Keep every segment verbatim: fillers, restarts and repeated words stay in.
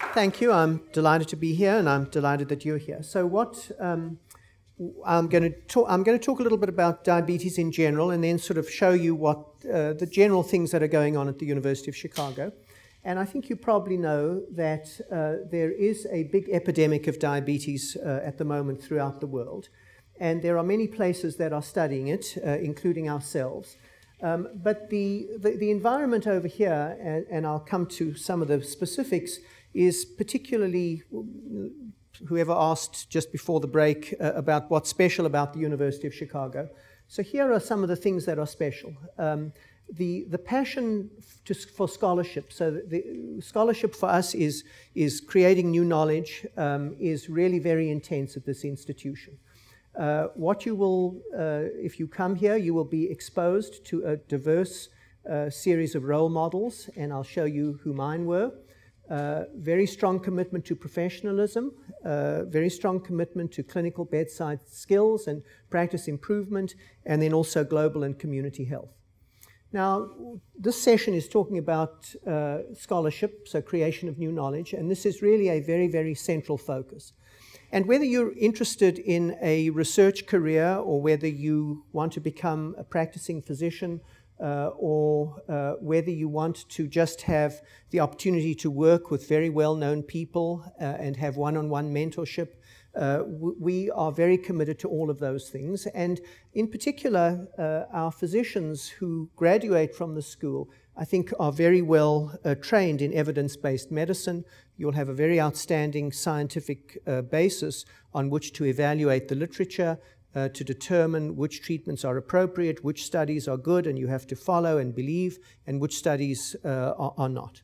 Thank you. I'm delighted to be here, and I'm delighted that you're here. So, what um, I'm going to talk, I'm going to talk a little bit about diabetes in general, and then sort of show you what uh, the general things that are going on at the University of Chicago. And I think you probably know that uh, there is a big epidemic of diabetes uh, at the moment throughout the world, and there are many places that are studying it, uh, including ourselves. Um, but the, the the environment over here, and, and I'll come to some of the specifics, is particularly, whoever asked just before the break uh, about what's special about the University of Chicago. So here are some of the things that are special. Um, the the passion to, for scholarship. So the scholarship for us is is creating new knowledge, um, is really very intense at this institution. Uh, what you will, uh, if you come here, you will be exposed to a diverse uh, series of role models, and I'll show you who mine were. Uh, very strong commitment to professionalism, uh, very strong commitment to clinical bedside skills and practice improvement, and then also global and community health. Now, this session is talking about uh, scholarship, so creation of new knowledge, and this is really a very, very central focus. And whether you're interested in a research career or whether you want to become a practicing physician uh, or uh, whether you want to just have the opportunity to work with very well-known people uh, and have one-on-one mentorship, uh, w- we are very committed to all of those things. And in particular, uh, our physicians who graduate from the school, I think, are very well uh, trained in evidence-based medicine. You'll have a very outstanding scientific uh, basis on which to evaluate the literature, uh, to determine which treatments are appropriate, which studies are good and you have to follow and believe, and which studies uh, are, are not.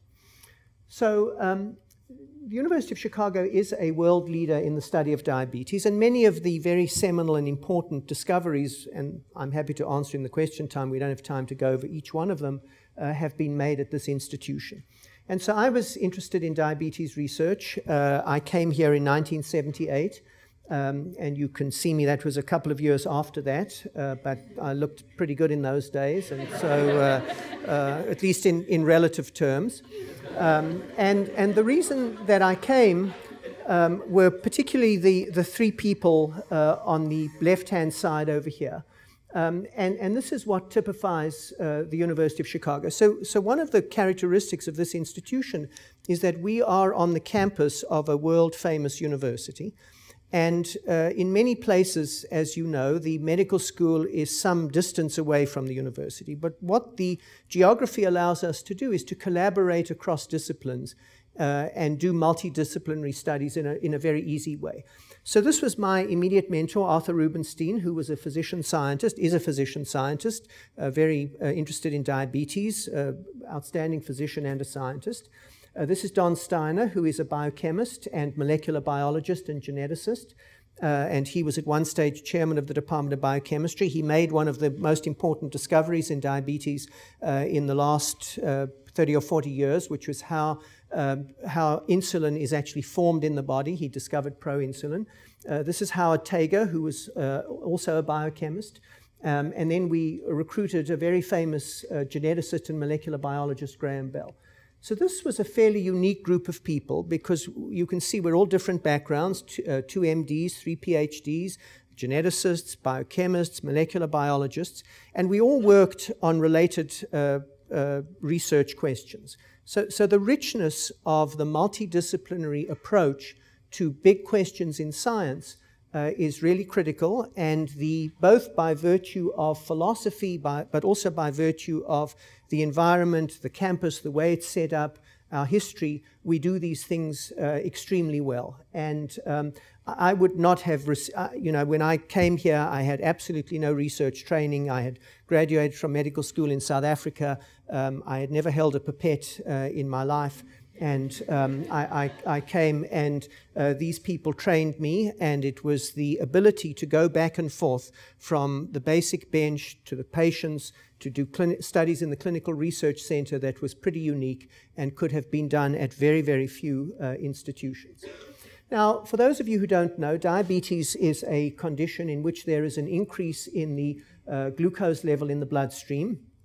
So um, the University of Chicago is a world leader in the study of diabetes, and many of the very seminal and important discoveries, and I'm happy to answer in the question time, we don't have time to go over each one of them, uh, have been made at this institution. And so I was interested in diabetes research. Uh, I came here in nineteen seventy-eight, um, and you can see me, that was a couple of years after that, uh, but I looked pretty good in those days, and so uh, uh, at least in, in relative terms. Um, and, and the reason that I came um, were particularly the, the three people uh, on the left-hand side over here. Um, and, and this is what typifies uh, the University of Chicago. So, so one of the characteristics of this institution is that we are on the campus of a world-famous university. And uh, in many places, as you know, the medical school is some distance away from the university. But what the geography allows us to do is to collaborate across disciplines uh, and do multidisciplinary studies in a, in a very easy way. So this was my immediate mentor, Arthur Rubenstein, who was a physician scientist, is a physician scientist, uh, very uh, interested in diabetes, uh, outstanding physician and a scientist. Uh, this is Don Steiner, who is a biochemist and molecular biologist and geneticist. Uh, and he was at one stage chairman of the Department of Biochemistry. He made one of the most important discoveries in diabetes uh, in the last uh, thirty or forty years, which was how uh, how insulin is actually formed in the body. He discovered proinsulin. Uh, this is Howard Tager, who was uh, also a biochemist. Um, and then we recruited a very famous uh, geneticist and molecular biologist, Graham Bell. So this was a fairly unique group of people because you can see we're all different backgrounds, two, uh, two M Ds, three P H Ds, geneticists, biochemists, molecular biologists, and we all worked on related uh, uh, research questions. So, so the richness of the multidisciplinary approach to big questions in science uh, is really critical, and the both by virtue of philosophy, by, but also by virtue of the environment, the campus, the way it's set up, our history, we do these things uh, extremely well. And um, I would not have, rec- uh, you know, when I came here, I had absolutely no research training. I had graduated from medical school in South Africa. Um, I had never held a pipette uh, in my life. And um, I, I, I came and uh, these people trained me, and it was the ability to go back and forth from the basic bench to the patients to do clin- studies in the Clinical Research Center that was pretty unique and could have been done at very, very few uh, institutions. Now, for those of you who don't know, diabetes is a condition in which there is an increase in the uh, glucose level in the bloodstream.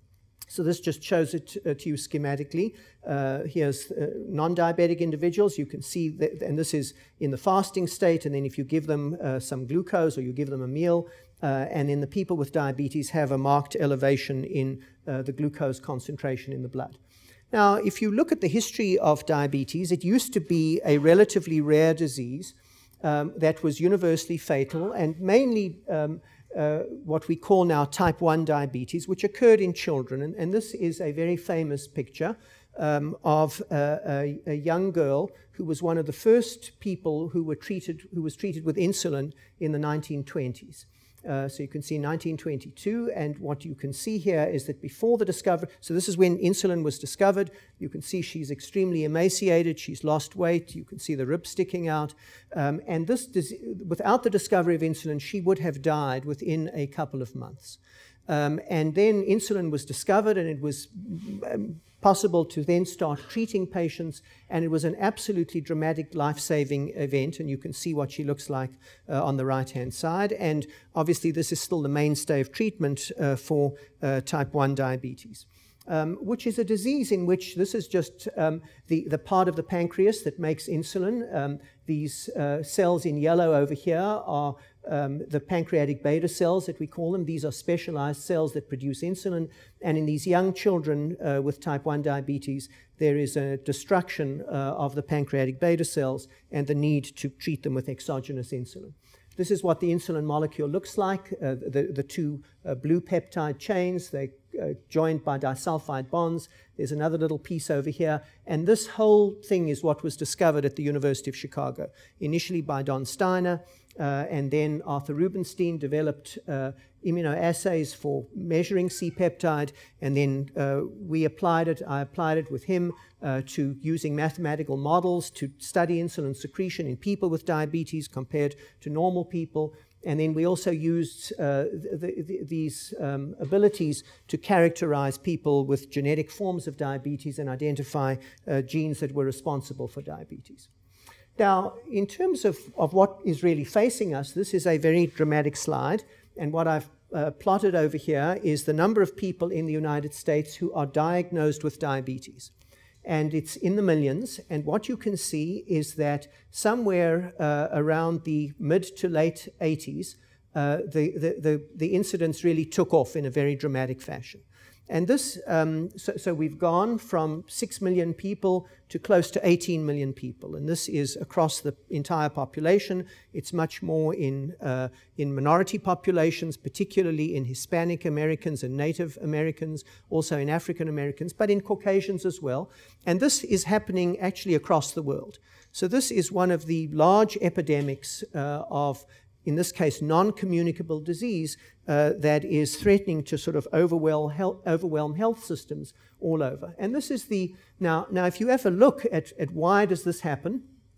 So this just shows it uh, to you schematically. Uh, here's uh, non-diabetic individuals. You can see that, and this is in the fasting state, and then if you give them uh, some glucose or you give them a meal, uh, and then the people with diabetes have a marked elevation in uh, the glucose concentration in the blood. Now, if you look at the history of diabetes, it used to be a relatively rare disease um, that was universally fatal and mainly um, Uh, what we call now type one diabetes, which occurred in children. And, and this is a very famous picture um, of uh, a, a young girl who was one of the first people who were treated, who was treated with insulin in the nineteen twenties. Uh, so you can see nineteen twenty-two, and what you can see here is that before the discovery, so this is when insulin was discovered. You can see she's extremely emaciated, she's lost weight, you can see the ribs sticking out, um, and this, without the discovery of insulin, she would have died within a couple of months. Um, and then insulin was discovered, and it was um, possible to then start treating patients, and it was an absolutely dramatic life-saving event, and you can see what she looks like uh, on the right-hand side. And obviously this is still the mainstay of treatment uh, for uh, type one diabetes, um, which is a disease in which this is just um, the, the part of the pancreas that makes insulin. Um, these uh, cells in yellow over here are Um, the pancreatic beta cells that we call them. These are specialized cells that produce insulin, and in these young children uh, with type one diabetes, there is a destruction uh, of the pancreatic beta cells and the need to treat them with exogenous insulin. This is what the insulin molecule looks like. Uh, the, the two uh, blue peptide chains, they're uh, joined by disulfide bonds. There's another little piece over here, and this whole thing is what was discovered at the University of Chicago, initially by Don Steiner. Uh, and then Arthur Rubinstein developed uh, immunoassays for measuring C-peptide, and then uh, we applied it, I applied it with him uh, to using mathematical models to study insulin secretion in people with diabetes compared to normal people. And then we also used uh, the, the, these um, abilities to characterize people with genetic forms of diabetes and identify uh, genes that were responsible for diabetes. Now, in terms of, of what is really facing us, this is a very dramatic slide, and what I've uh, plotted over here is the number of people in the United States who are diagnosed with diabetes. And it's in the millions, and what you can see is that somewhere uh, around the mid to late eighties, uh, the, the, the, the incidence really took off in a very dramatic fashion. And this, um, so, so we've gone from six million people to close to eighteen million people, and this is across the entire population. It's much more in, uh, in minority populations, particularly in Hispanic Americans and Native Americans, also in African Americans, but in Caucasians as well. And this is happening actually across the world. So this is one of the large epidemics uh, of, in this case, non-communicable disease uh, that is threatening to sort of overwhelm health, overwhelm health systems all over. And this is the, now, now if you ever look at, at why does this happen,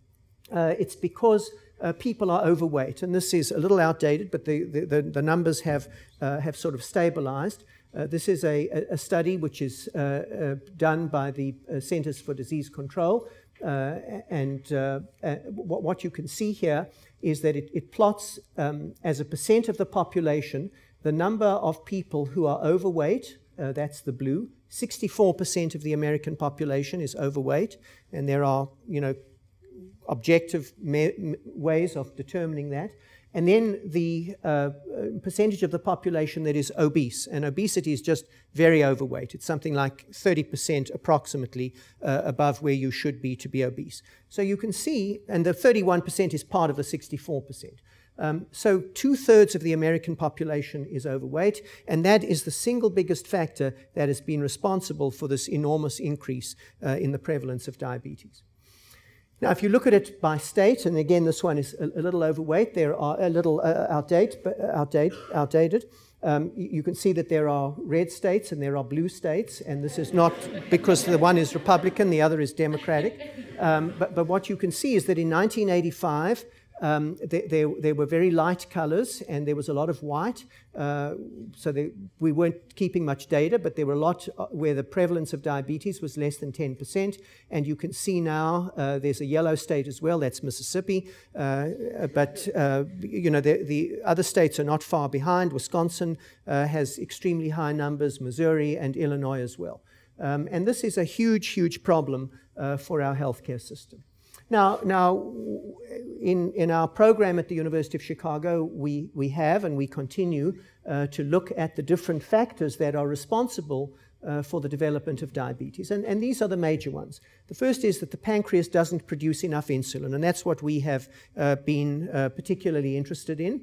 uh, it's because uh, people are overweight. And this is a little outdated, but the, the, the, the numbers have, uh, have sort of stabilized. Uh, this is a, a study which is uh, uh, done by the uh, Centers for Disease Control. Uh, and uh, uh, what, what you can see here is that it, it plots um, as a percent of the population the number of people who are overweight, uh, that's the blue. sixty-four percent of the American population is overweight, and there are, you know, objective ways of determining that. And then the uh, percentage of the population that is obese, and obesity is just very overweight. It's something like thirty percent approximately uh, above where you should be to be obese. So you can see, and the thirty-one percent is part of the sixty-four percent. Um, so two-thirds of the American population is overweight, and that is the single biggest factor that has been responsible for this enormous increase uh, in the prevalence of diabetes. Now, if you look at it by state, and again, this one is a, a little overweight, there are a little uh, outdate, but outdate, outdated. Um, you, you can see that there are red states and there are blue states, and this is not because the one is Republican, the other is Democratic. Um, but, but what you can see is that in nineteen eighty-five, Um, there, there, there were very light colors, and there was a lot of white. Uh, so they, we weren't keeping much data, but there were a lot where the prevalence of diabetes was less than ten percent. And you can see now uh, there's a yellow state as well, that's Mississippi. Uh, but, uh, you know, the, the other states are not far behind. Wisconsin uh, has extremely high numbers, Missouri and Illinois as well. Um, and this is a huge, huge problem uh, for our healthcare system. Now, now in, in our program at the University of Chicago, we, we have and we continue uh, to look at the different factors that are responsible uh, for the development of diabetes. And, and these are the major ones. The first is that the pancreas doesn't produce enough insulin, and that's what we have uh, been uh, particularly interested in.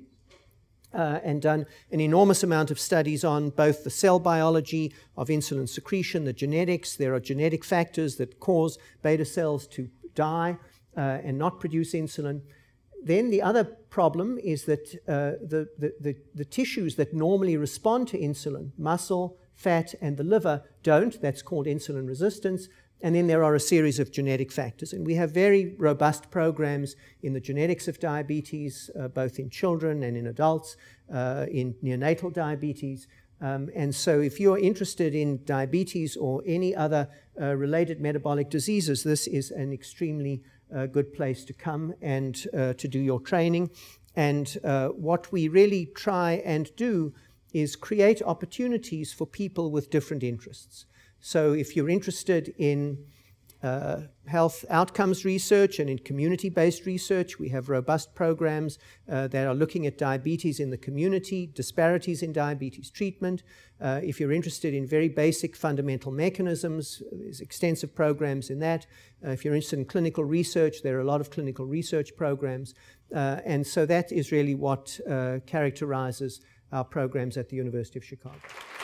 Uh, and done an enormous amount of studies on both the cell biology of insulin secretion, the genetics. There are genetic factors that cause beta cells to die uh, and not produce insulin. Then the other problem is that uh, the, the, the, the tissues that normally respond to insulin, muscle, fat, and the liver, don't. That's called insulin resistance. And then there are a series of genetic factors. And we have very robust programs in the genetics of diabetes, uh, both in children and in adults, uh, in neonatal diabetes. Um, and so if you're interested in diabetes or any other uh, related metabolic diseases, this is an extremely uh, good place to come and uh, to do your training. And uh, what we really try and do is create opportunities for people with different interests. So if you're interested in uh, health outcomes research and in community-based research, we have robust programs uh, that are looking at diabetes in the community, disparities in diabetes treatment. Uh, if you're interested in very basic fundamental mechanisms, there's extensive programs in that. Uh, if you're interested in clinical research, there are a lot of clinical research programs. Uh, and so that is really what uh, characterizes our programs at the University of Chicago.